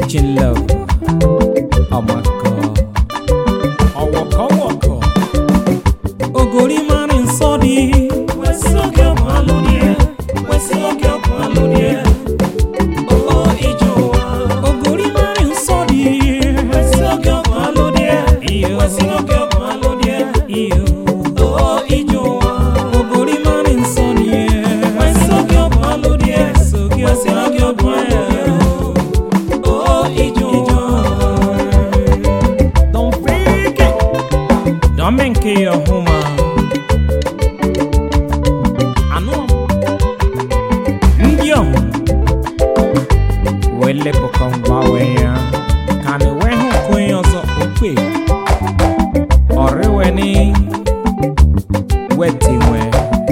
teaching love. Oh my God. Waka. Ogori man in Saudi. Wesi oge malodie. Oh ijowa. Ogori man in Saudi. Wesi oge malodie. Iyo. Oh ijowa. Ogori man in Saudi. Wesi oge malodie. Wesi oge malodie. Oh ijowa. Don't freak it. Don't make your home. Wele pokongba weya kane wehu kwenyo zo ukwe orewe ni wetiwe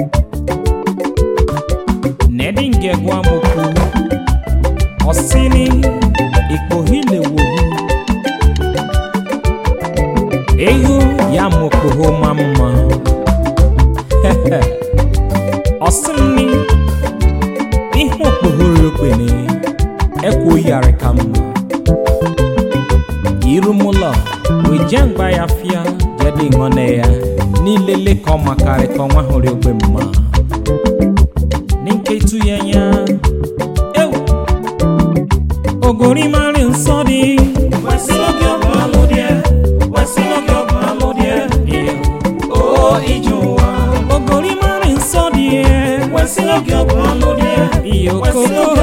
nedinge gwa moku osini ikohile wohu ehu ya moku ho mama osini ihu pohoro kwene Eko yare kama Irumula Wijengba ya fia Jadi ngone ya Nilele koma kare koma hori obema Ninke tu yenya Ew Ogori mari nsodi Wasilogi malodie Oh ijowa Ogori mari nsodi Wasilogi malodie Iyo koko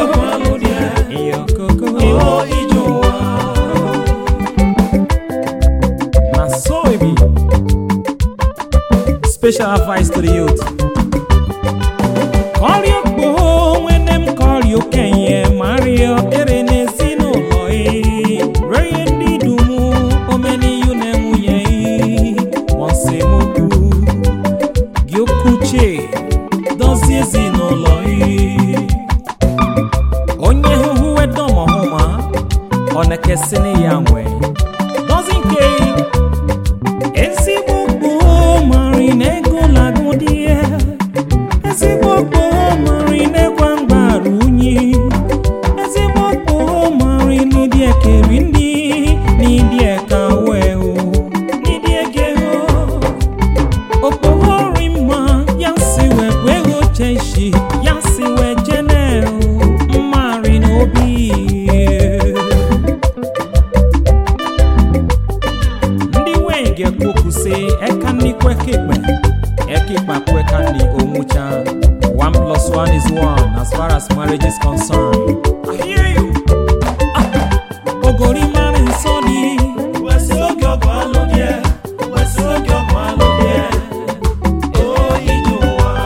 Oh, ijowa. Na so it be. Special advice to the youth. Call your boy when them call you Kenya Mario Erene Sino Loi. Reyendi dumu omeni yunemu yei. Monse moku Gyokuche Dozie Sino Loi. Onye huhu edomo Ona kesene yangwe Doesn't care Esi boko marine go lagodie Esi boko marine kwangbarunyi Esi boko marine die kerindi Ni die kaweo Ni die gero Opo horima Yansiwe kwego cheshi Yansiwe jeneo Marine obi Omucha 1 + 1 is 1 as far as marriage is concerned. I hear you. Ogori man in Saudi. Wasilogi malodie. Oh ijowa.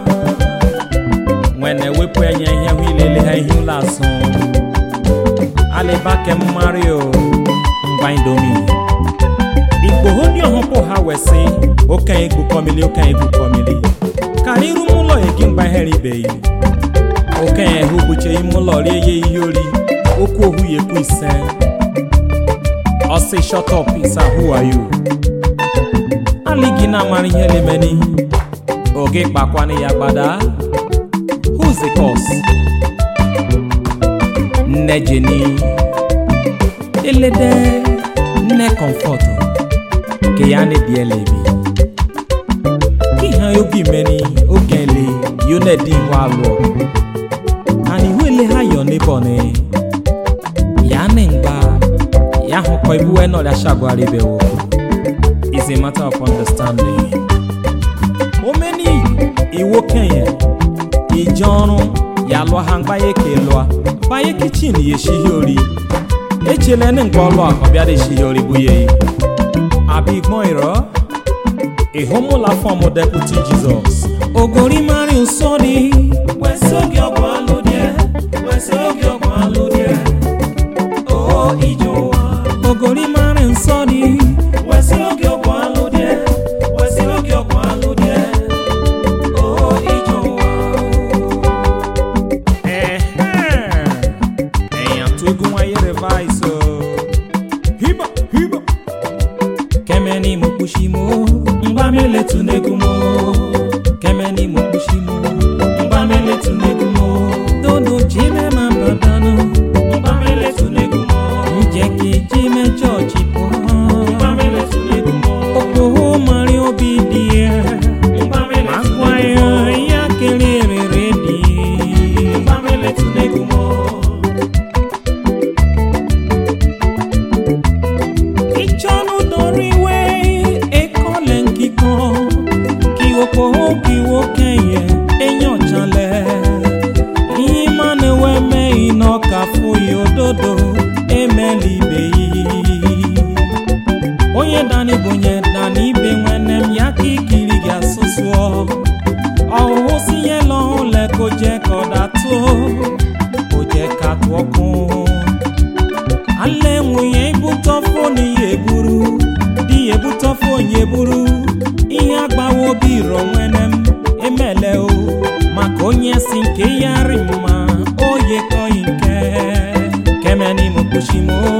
When we pray here we lele hi lason. Ale bake Mario Ngbaindomi. Igbohodi ohunpo ha wese. Okan egbu komili. Kariru mulo egimba heri beyi. Okan ehu buche imulo reye iyori. Oku ohu yeku isen. I say shut up, Isa, who are you? Aligina mari hele meni. Oge bakwani yagbada. Who's the cause? Nejeni. Elede. Ne comfort. Keyane dielebi. Yogi many okele you let him wallow and he will have your neighbor ne Yanengba Yaho Koibu and all the Shagwari Bewo. It's a matter of understanding. O many Iwoken Ijono Yalo hang by a kelwa by a kitchen ye shihori Echelen and Golwa Kobiade Shihori Buye a big moira. A homo la form of deputy Jesus. Ogori mari usodi. Wesogi malodie. Oh ijowa. Ogori mari usodi. Wesogi malodie. Oh ijowa. Eyan to egun aye revise. Hiba. Kemeni mokushimo. Mbamele tunegumo Kemeni mukushimo Mbamele tunegumo Dodo chile mambadano Mbamele tunegumo libe onye dani bonye dani be nwenem ya kikiri ga susuo o si yelo le ko je ko dato o je ka to okun ale nwunye buto foni eburu di ebuto foni eburu ihe agbawo bi ro nwenem emele o maka onye si nke yari mma oye ko nke kemeni mo kushimo